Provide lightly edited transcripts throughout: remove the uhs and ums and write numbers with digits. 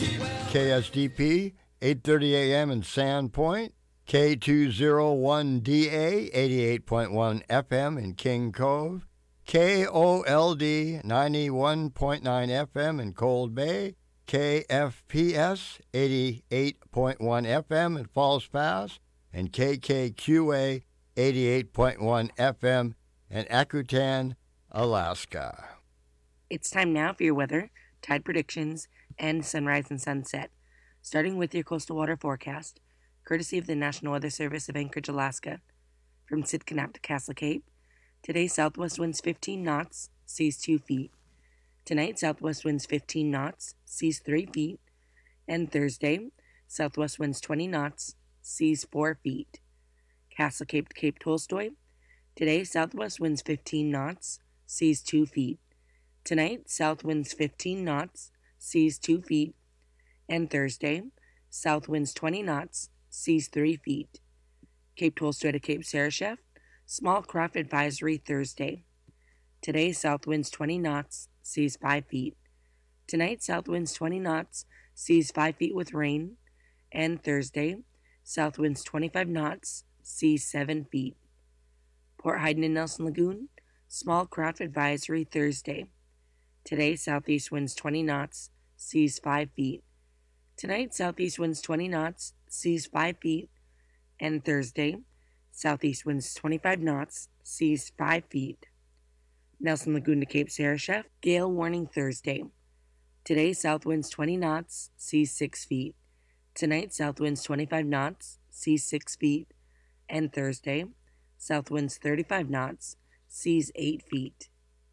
KSDP, 8:30 a.m. in Sandpoint, K201DA, 88.1 FM in King Cove, KOLD, 91.9 FM in Cold Bay, KFPS, 88.1 FM in Falls Pass, and KKQA, 88.1 FM in Akutan, Alaska. It's time now for your weather, tide predictions, and sunrise and sunset. Starting with your coastal water forecast, courtesy of the National Weather Service of Anchorage, Alaska. From Sitka to Castle Cape, today southwest winds 15 knots, seas 2 feet. Tonight southwest winds 15 knots, seas 3 feet. And Thursday, southwest winds 20 knots, seas 4 feet. Castle Cape to Cape Tolstoy, today southwest winds 15 knots, seas 2 feet. Tonight, south winds 15 knots, seas 2 feet. And Thursday, south winds 20 knots, seas 3 feet. Cape Tolstoy to Cape Sarashef, small craft advisory Thursday. Today, south winds 20 knots, seas 5 feet. Tonight, south winds 20 knots, seas 5 feet with rain. And Thursday, south winds 25 knots, seas 7 feet. Port Hayden and Nelson Lagoon, small craft advisory Thursday. Today, southeast winds 20 knots, seas 5 feet. Tonight, southeast winds 20 knots, seas 5 feet. And Thursday, southeast winds 25 knots, seas 5 feet. Nelson Lagoon to Cape Sarashef, gale warning Thursday. Today, south winds 20 knots, seas 6 feet. Tonight, south winds 25 knots, seas 6 feet. And Thursday, south winds 35 knots, seas 8 feet.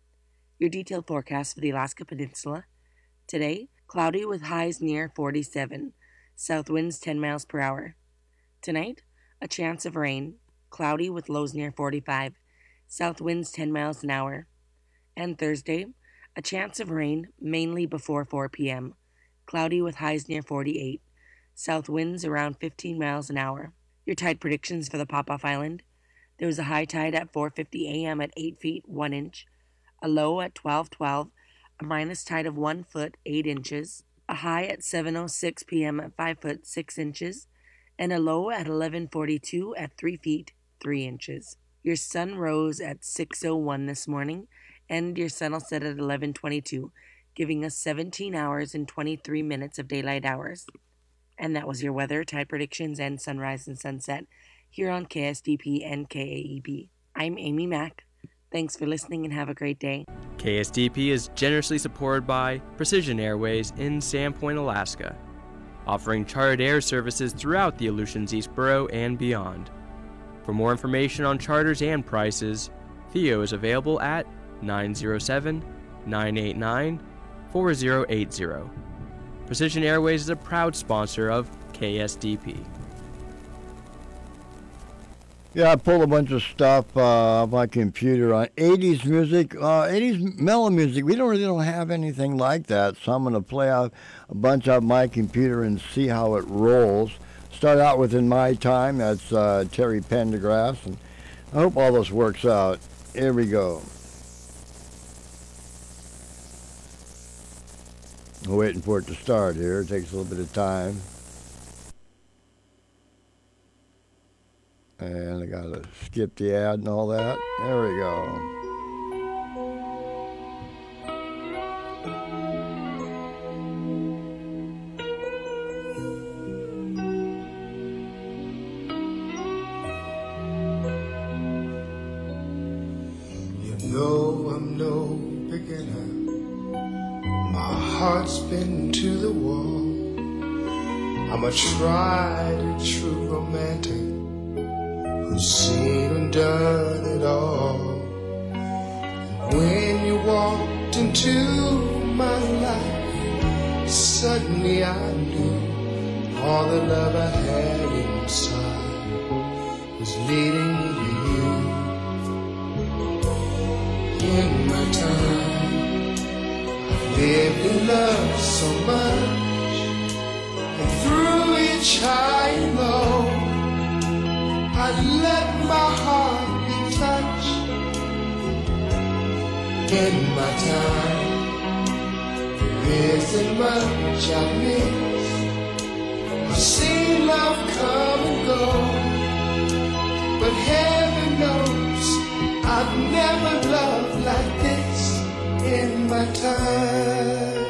Your detailed forecast for the Alaska Peninsula. Today, cloudy with highs near 47, south winds 10 miles per hour. Tonight, a chance of rain, cloudy with lows near 45, south winds 10 miles an hour. And Thursday, a chance of rain, mainly before 4 p.m., cloudy with highs near 48, south winds around 15 miles an hour. Your tide predictions for the Pop-Off Island. There was a high tide at 4:50 a.m. at 8 feet 1 inch, a low at 12:12, a minus tide of 1 foot 8 inches, a high at 7:06 p.m. at 5 foot 6 inches, and a low at 11:42 at 3 feet 3 inches. Your sun rose at 6:01 this morning, and your sun will set at 11:22, giving us 17 hours and 23 minutes of daylight hours. And that was your weather, tide predictions, and sunrise and sunset here on KSDP and KAEB. I'm Amy Mack. Thanks for listening and have a great day. KSDP is generously supported by Precision Airways in Sandpoint, Alaska, offering chartered air services throughout the Aleutians East Borough and beyond. For more information on charters and prices, Theo is available at 907-989-4080. Precision Airways is a proud sponsor of KSDP. Yeah, I pulled a bunch of stuff off my computer on 80s music, 80s mellow music. We don't have anything like that, so I'm going to play out a bunch off my computer and see how it rolls. Start out with In My Time, that's Terry Pendergrass, and I hope all this works out. Here we go. I'm waiting for it to start here. It takes a little bit of time. And I gotta skip the ad and all that. There we go. You know I'm no beginner. My heart's been to the wall. I'm a tried and true romantic who's seen and done it all. And when you walked into my life, suddenly I knew all the love I had inside was leading me to you. In my time, I've lived in love so much, and through each high and low, I let my heart be touched. In my time, isn't much I miss. I've seen love come and go, but heaven knows I've never loved like this in my time.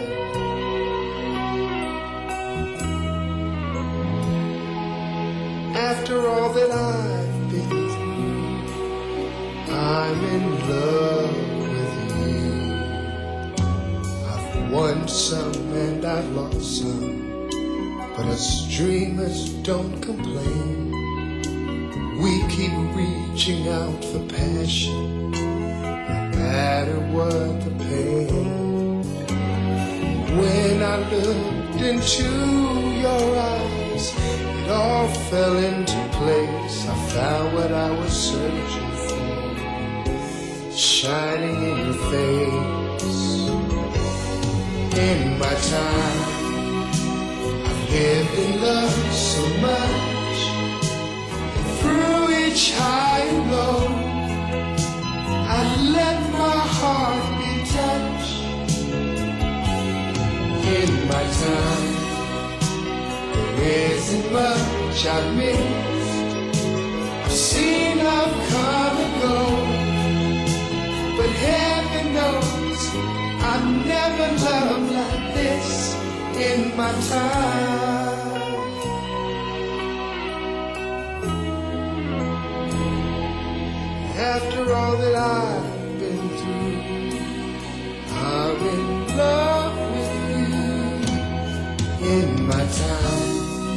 After all that I've been through, I'm in love with you. I've won some and I've lost some, but us dreamers don't complain. We keep reaching out for passion, no matter what the pain. When I looked into your eyes, it all fell into place. I found what I was searching for, shining in your face. In my time, I've lived in love so much. Through each high and low, I let my heart be touched. In my time, there isn't much I missed. I've seen love come and go, but heaven knows I've never loved like this in my time. After all that I've been through, I'm in love with you. In my time,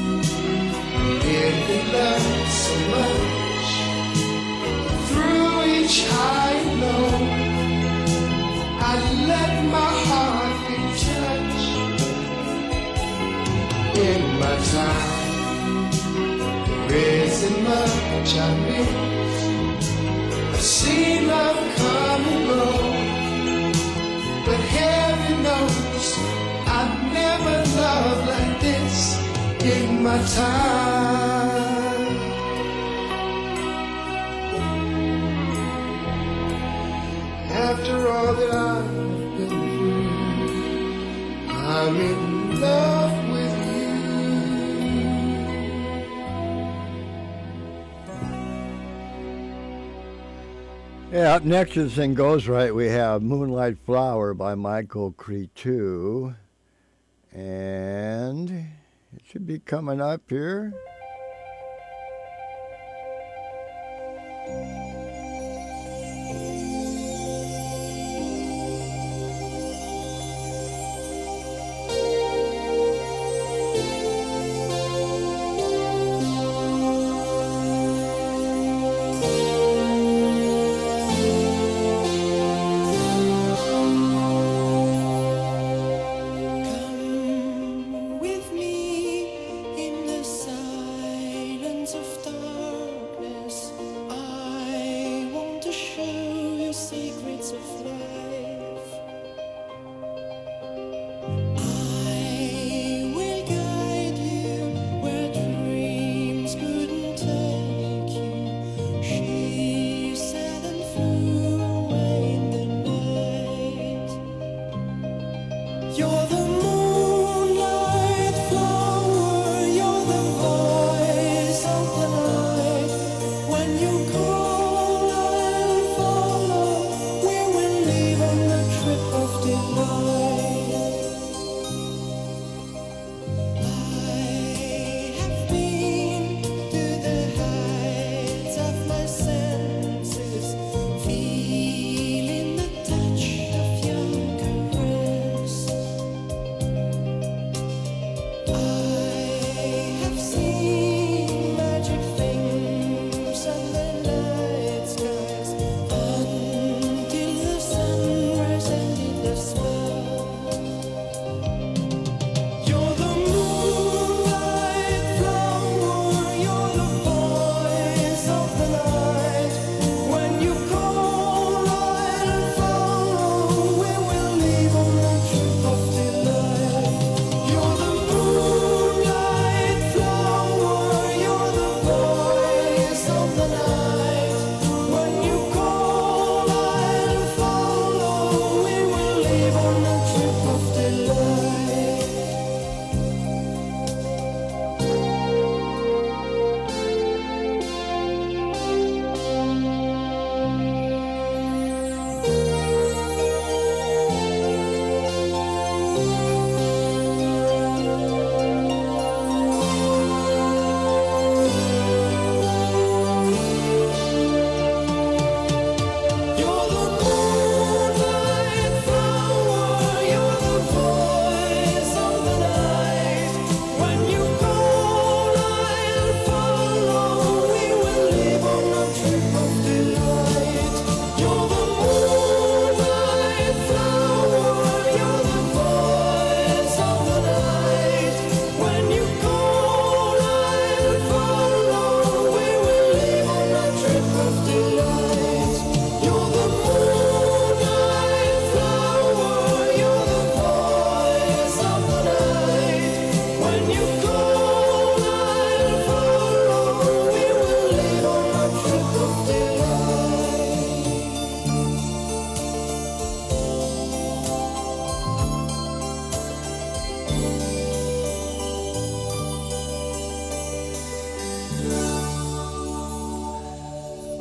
I've been loved so much. Through each high and low, I let my heart be touched. In my time, there isn't much I miss. I've seen love come and go, but heaven knows I've never loved like this in my time. After all that I've been through, I'm in love with you. Yeah, up next to the thing goes right, we have Moonlight Flower by Michael Cretu. And it should be coming up here. Come with me in the sun.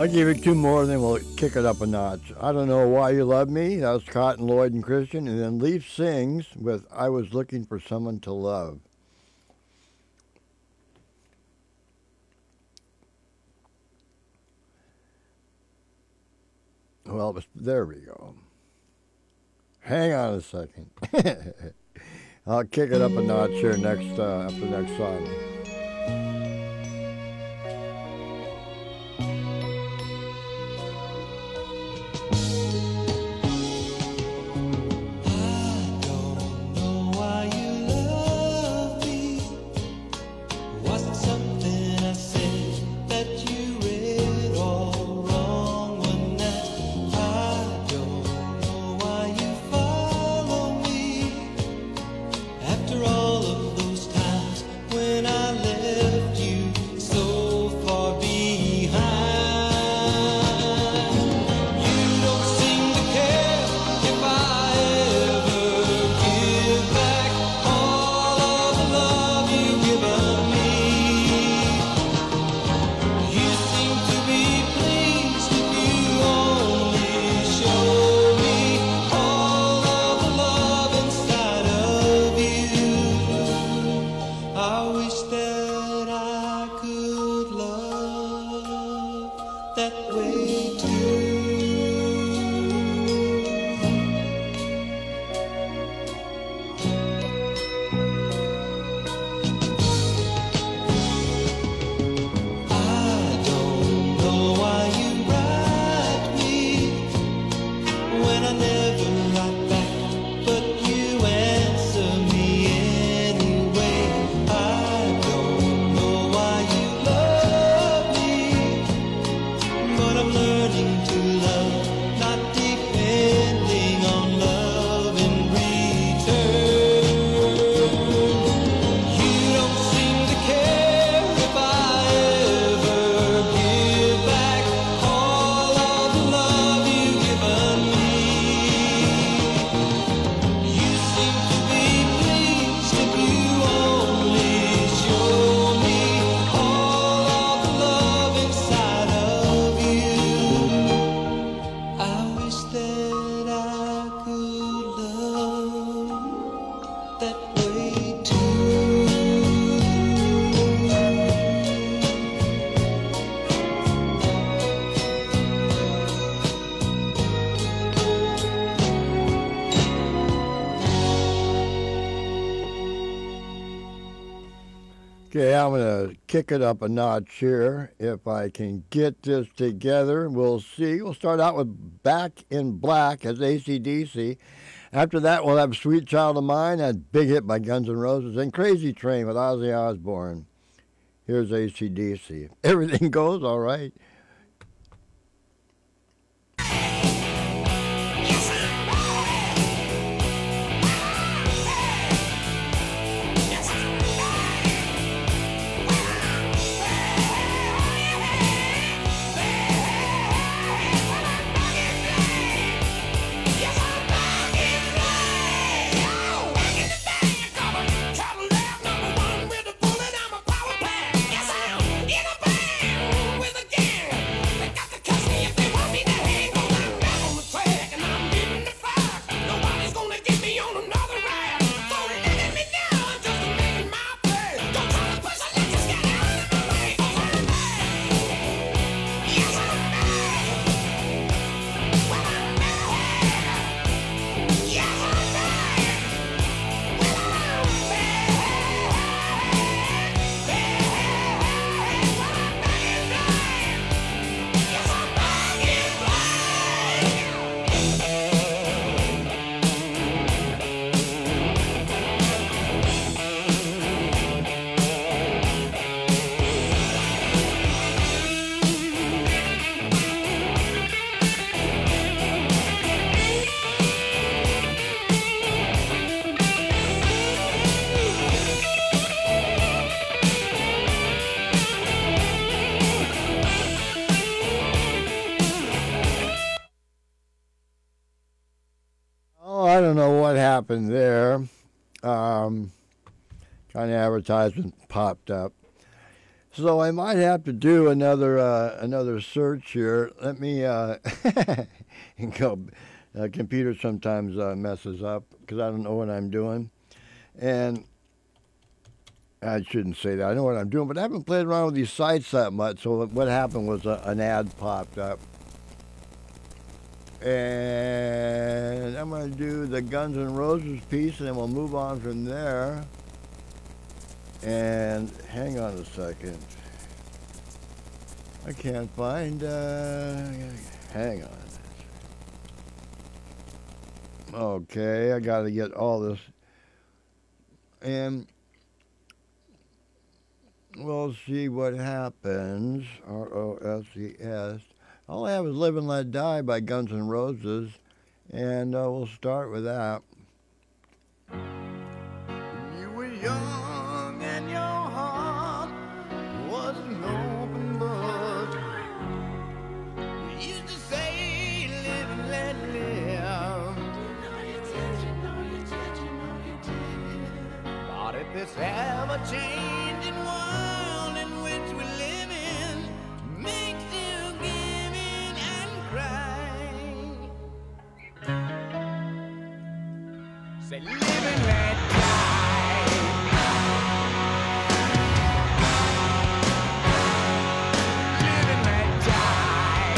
I'll give you two more, then we'll kick it up a notch. I Don't Know Why You Love Me. That was Cotton, Lloyd, and Christian. And then Leaf sings with I Was Looking for Someone to Love. Well, there we go. Hang on a second. I'll kick it up a notch here next after the next song. Okay, I'm going to kick it up a notch here. If I can get this together, we'll see. We'll start out with Back in Black as AC/DC. After that, we'll have Sweet Child of Mine, that big hit by Guns N' Roses, and Crazy Train with Ozzy Osbourne. Here's AC/DC. Everything goes all right. I don't know what happened there. Kind of advertisement popped up. So I might have to do another search here. Let me go. Computer sometimes messes up because I don't know what I'm doing, and I shouldn't say that. I know what I'm doing, but I haven't played around with these sites that much. So what happened was an ad popped up, and I'm going to do the Guns N' Roses piece, and then we'll move on from there. And hang on a second. I can't find, hang on. Okay, I got to get all this. And we'll see what happens. ROSES. All I have is Live and Let Die by Guns N' Roses. And we'll start with that. You were young and your heart was an open book. You used to say, live and let live. But if this ever-changing world in which we live in makes you give in and cry, say, live and let die. Live and let die.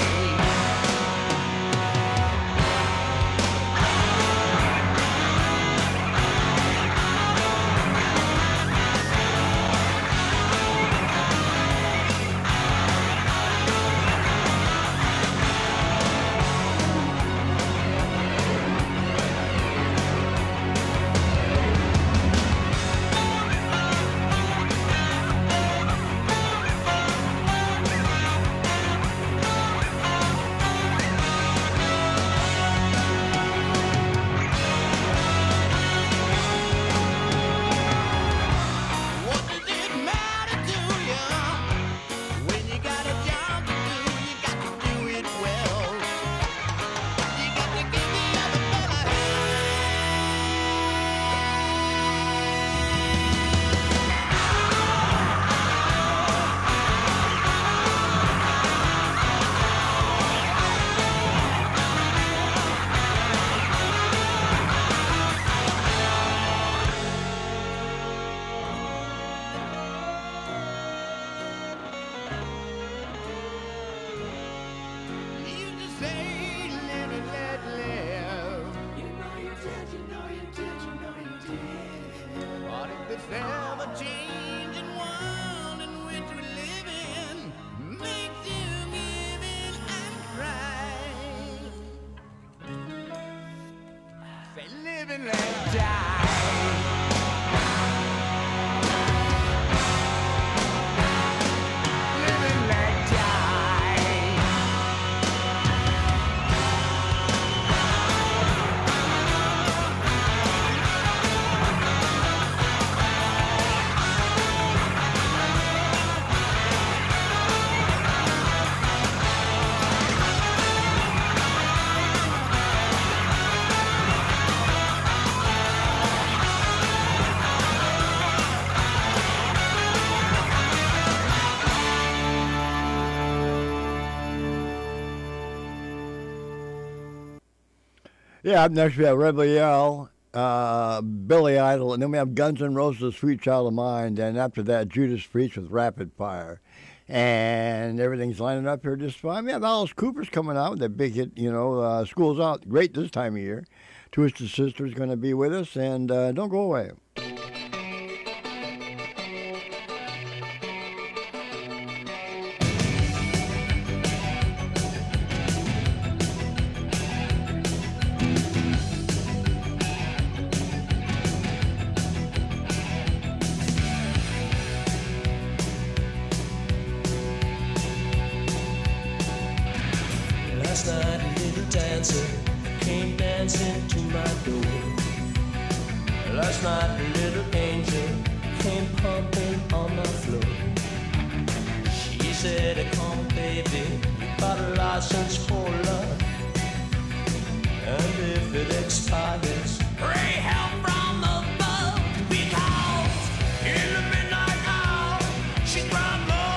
What does it matter to you when you got a job to do? You got to do it well. You got to give the other fella You used to say, live and let live. You know you did, you know you did, you know you did. But if this ever-changing world in which we live in makes you give in and cry, say, live and let die. Live and let die. Yeah, up next we have Rebel Yell, Billy Idol, and then we have Guns N' Roses' Sweet Child of Mine, and after that, Judas Priest with Rapid Fire. And everything's lining up here just fine. We have Alice Cooper's coming out with that big hit, School's Out. Great this time of year. Twisted Sister's going to be with us, and don't go away. Last night a little dancer came dancing to my door. Last night a little angel came pumping on my floor. She said, come baby, you got a license for love. And if it expires, pray help from above. Because in the midnight hour, she cried love.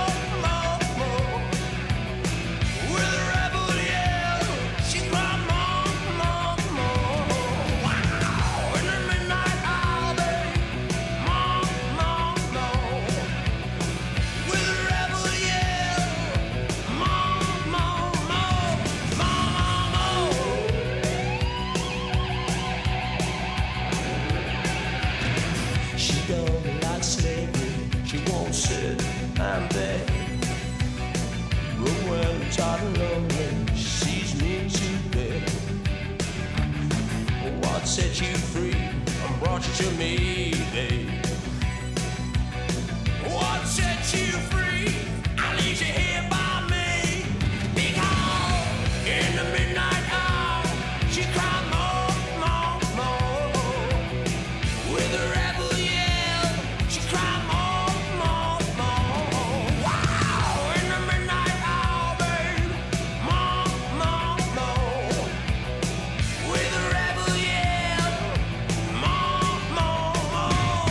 set you free and brought you to me, babe. What set you free? I leave you here by me. Because in the midnight hour, she cried more, more, more. With a rebel yell, she cried more, more, more. Wow! In the midnight hour, babe, more, more, more. With a rebel yell, more, more, more.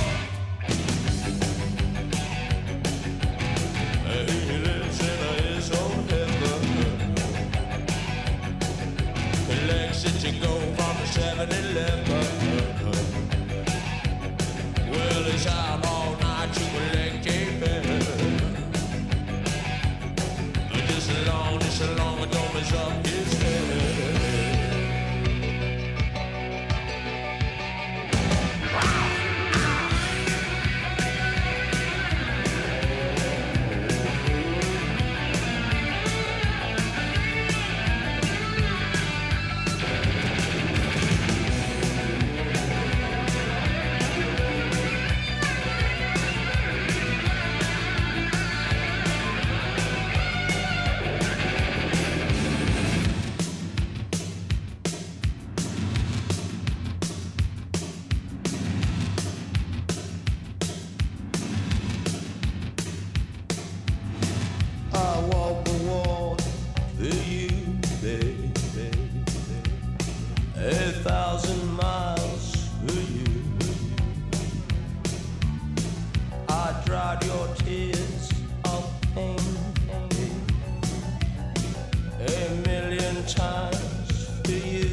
He lives in his own heaven. Legs that you go from the 7-Eleven. Well, he's out all night to collect J-Pen. Just as long as the dome is up his head. I walk the walk for you, baby. 1,000 miles for you. I dried your tears of pain 1,000,000 times for you.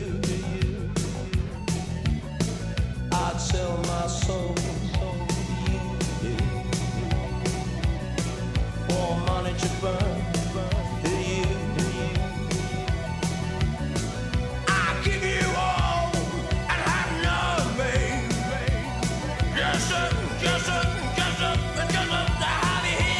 I'd sell my soul for you, for money to burn for you. I give you all and have none, babe. Just to have you here.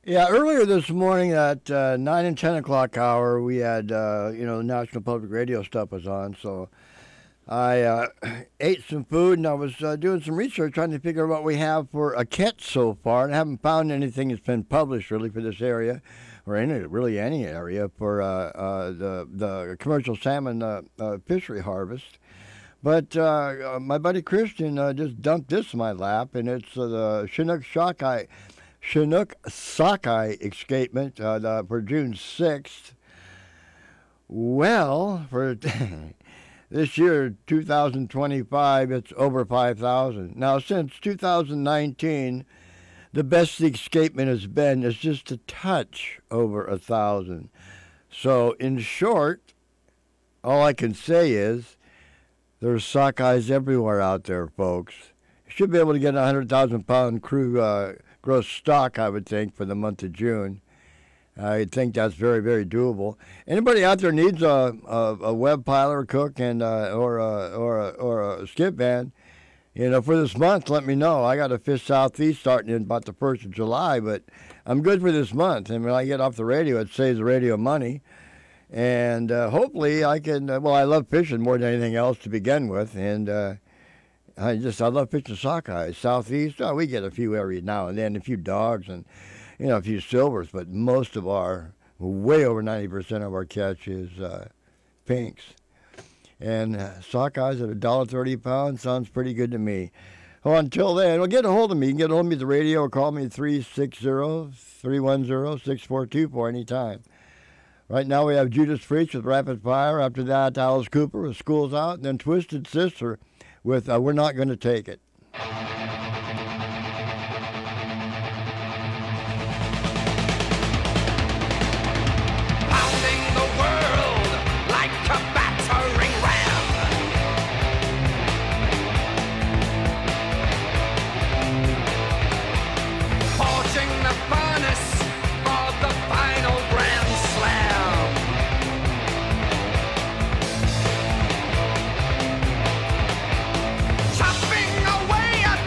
Yeah, earlier this morning at 9 and 10 o'clock hour, we had, the National Public Radio stuff was on. So I ate some food and I was doing some research trying to figure out what we have for a catch so far. And I haven't found anything that's been published really for this area or any area for the commercial salmon fishery harvest. But my buddy Christian just dumped this in my lap, and it's the Chinook sockeye escapement for June 6th. Well, for this year, 2025, it's over 5,000. Now, since 2019, the best the escapement has been is just a touch over 1,000. So, in short, all I can say is there's sockeyes everywhere out there, folks. You should be able to get a 100,000-pound crew gross stock, I would think, for the month of June. I think that's very, very doable. Anybody out there needs a web piler, cook, and or a skip van, for this month, let me know. I got to fish southeast starting in about the 1st of July, but I'm good for this month. And when I get off the radio, it saves the radio money. And hopefully I can, I love fishing more than anything else to begin with. And I love fishing sockeye. Southeast, we get a few every now and then, a few dogs and, a few silvers, but most of way over 90% of our catch is pinks. And sockeyes at $1.30 a pound sounds pretty good to me. Well, until then, get a hold of me. You can get a hold of me at the radio or call me at 360-310-6424 anytime. Right now we have Judas Freach with Rapid Fire. After that, Alice Cooper with School's Out. And then Twisted Sister with We're Not Gonna Take It. Chopping away at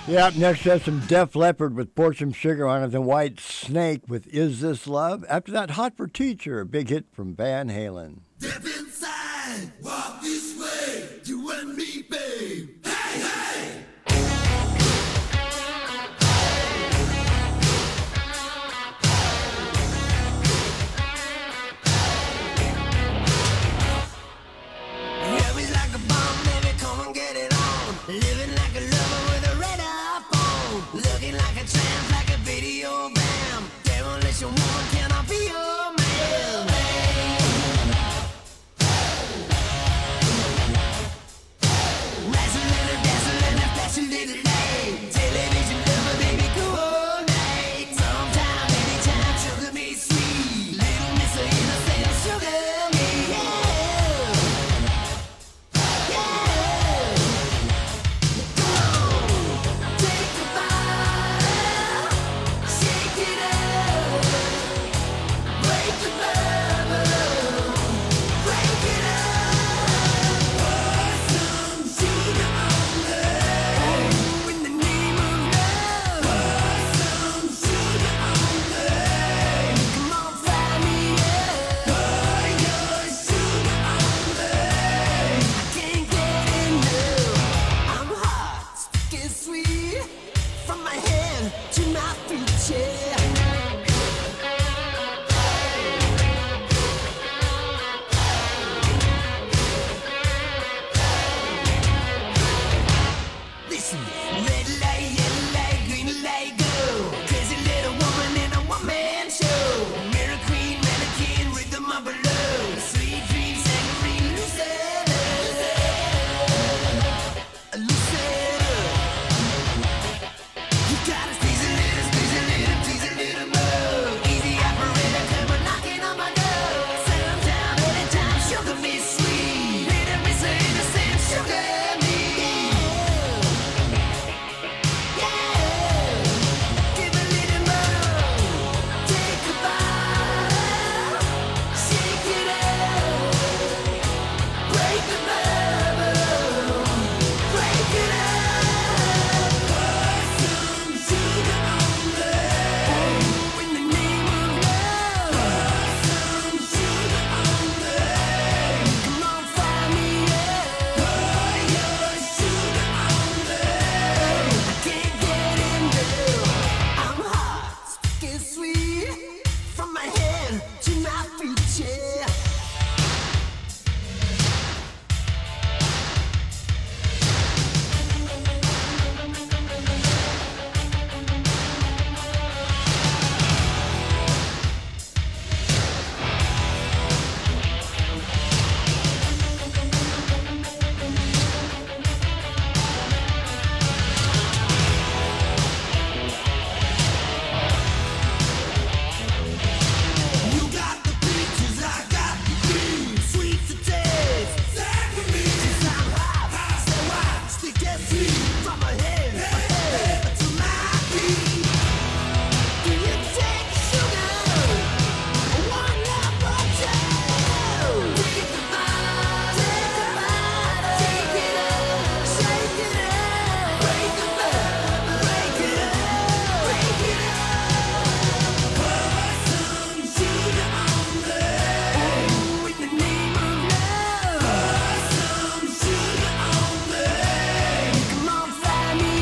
Yeah, next that's some Def Leppard with Pour Some Sugar on It, the White Snake with Is This Love? After that, Hot for Teacher, a big hit from Van Halen. Step inside, walk this way, you and me, babe. Hey, hey! Yeah, we like a bomb, baby, come and get it on. Living like a lover with a red iPhone. Looking like a tramp, like a video bam. Demolition woman, can I be your man? That's a little late. Television lover, baby, coordinate. Sometime, anytime, sugar me sweet. Little miss of innocent, sugar me, yeah. Yeah. Come on, take a bite, shake it up, break the bubble, break it up. Pour some sugar on me. In the name of love, pour some sugar on me. Come on, fry me up, pour your sugar on me. I can't get enough. I'm hot, sticky sweet, from my head to my feet, yeah. Listen, red light, yellow light, green light, go. Crazy little woman in a one-man show. Mirror queen, mannequin, rhythm of a love. Sweet dreams, saccharine, Lucetta. Lucetta. You gotta squeeze a little, tease a little more. Easy operator, come on knocking on my door. Sometime, anytime, sugar me sweet. Little miss of innocent, sugar me. Yeah, give a little more. Take a bite, shake it up, break the bubble, break it up. Pour some sugar on me. In the name of love, pour some sugar on me. Come on, fry me up, pour your sugar on me. I can't get enough. I'm hot, sticky sweet, from my head to my feet, yeah. You got the peaches, I got the cream. Sweet to taste, saccharine. 'Cause I'm hot, so I stick as sweet from my head to my feet. Do you take sugar? One up or two? Take a bite, shake it up, shake it up, break the bubble, break it up, break it up. Pour some sugar on me. In the name of love, pour some sugar on me. Come on, fry me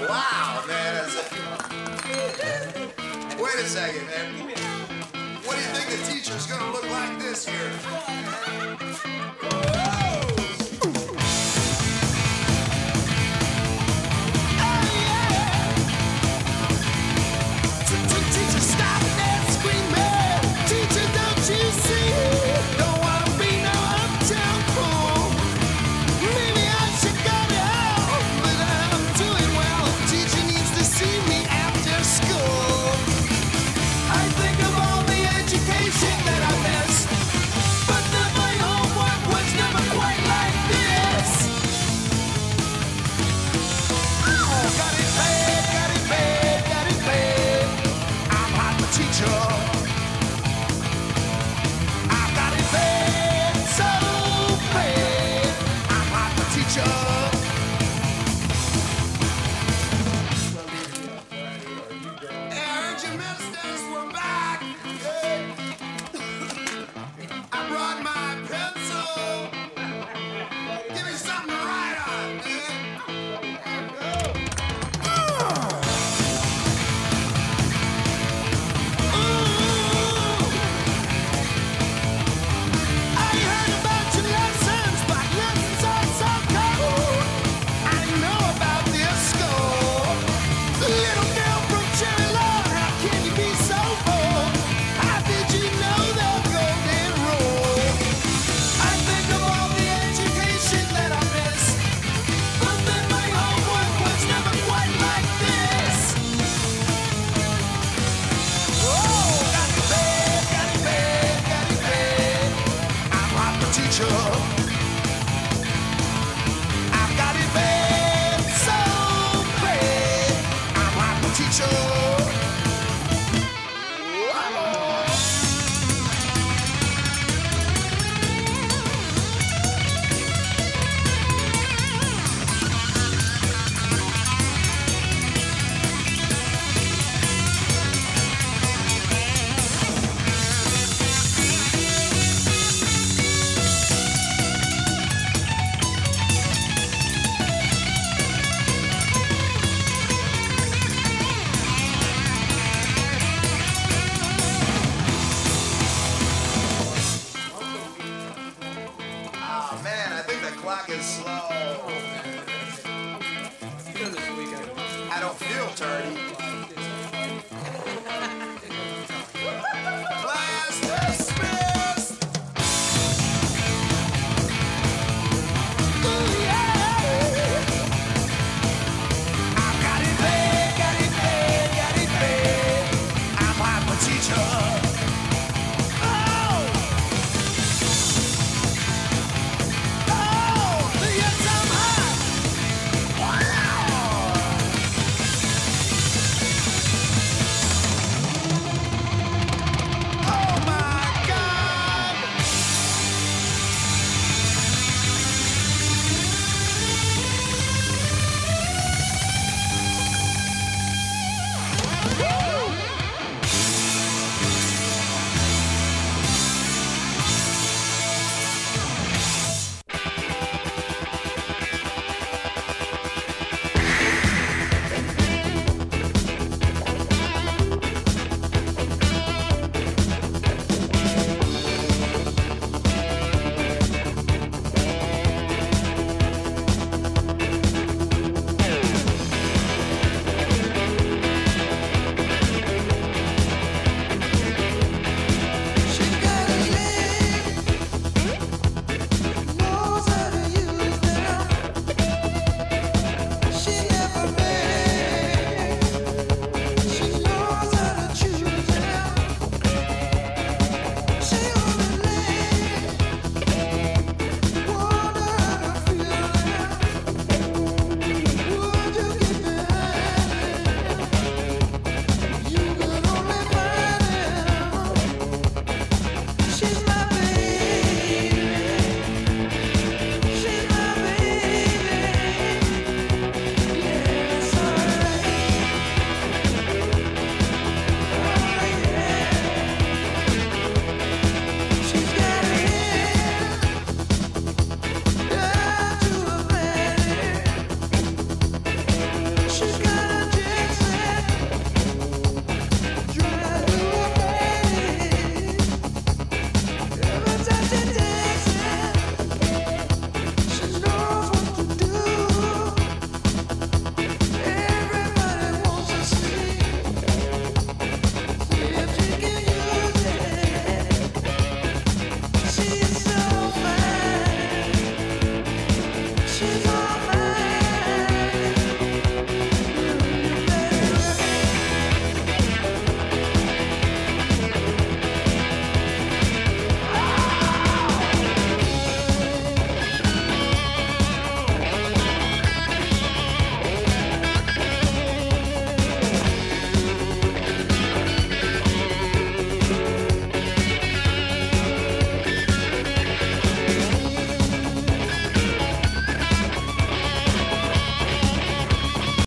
Wow, man. Wait a second, man. What do you think the teacher's gonna look like this year?